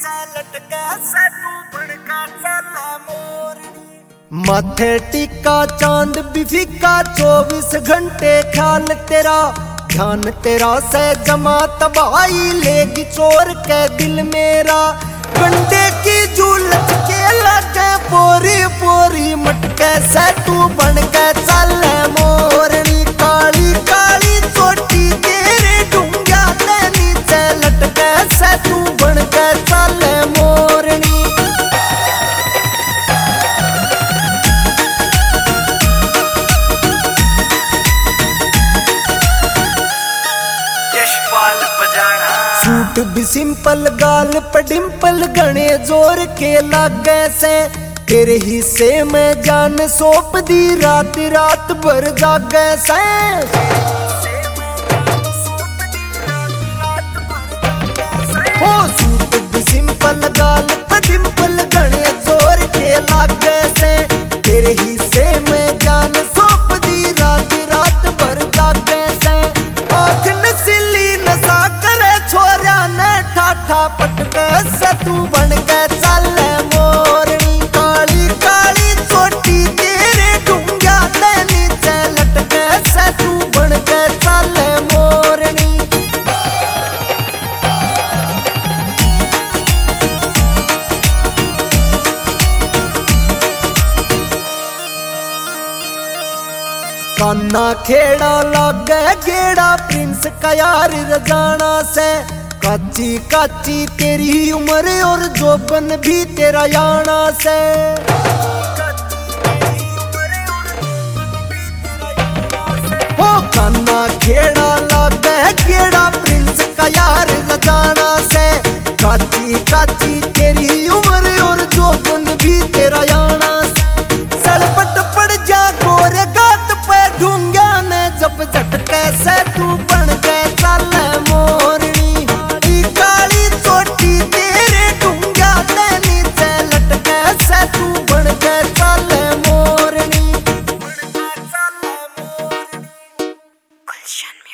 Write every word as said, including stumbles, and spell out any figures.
माथे टिका चांद भी फीका चौबीस घंटे ख्याल तेरा ध्यान तेरा से जमा तबाही लेगी चोर के दिल मेरा कंडे की झूलत के लगे पोरी पोरी मटके से तू बन के चल मोरनी काली काली चोटी तेरे डूंगा ते नीचे लटके से तू बन के चल मोरनी। सूट भी सिंपल गाल पर डिंपल गणे जोर के लागे से तेरे हिस्से में जान सौंप दी रात रात भर जागे से। हो सूट भी सिंपल गाल पर डिंपल गणे जोर के लागे से तेरे हिस्से में जान सौंप दी रात रात भर जागे से। आँख नसीली नशा करे छोरा ने ठाठा पटके से तू बन के चल मोरनी काली काली चोटी तेरे डूंगा ते नीचे लटके से तू बन के चल मोरनी। कान्ना खेड़ा लागे गेड़ा प्रिंस का यार रजाना से काची काची तेरी उम्र और जोबन भी तेरा याना से। हो कान्ना खेड़ा लागे गेड़ा प्रिंस का यार रजाना से काची काची तेरी उम्र और जोबन भी तेरा याना